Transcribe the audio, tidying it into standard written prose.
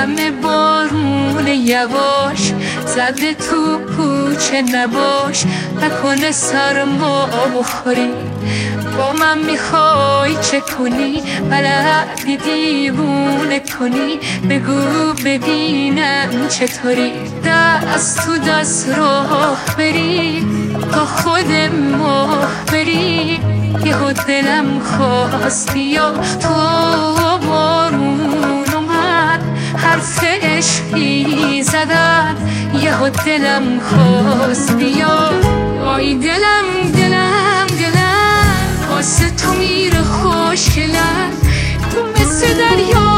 همه بارون یواش زده تو کوچه نباش، نکنه سرما بخوری. با من میخوای چه کنی؟ بلدی دیوونه کنی؟ بگو ببینم چطوری. دست تو دست راه بری تا خود ماه بری. یهو دلم خواست بیا تو بارون اومد، حرف عشقی زدن. یهو دلم خواست بیا. آی دلم دلم دلم واسه تو میره خوشگلم، تو مثل دریا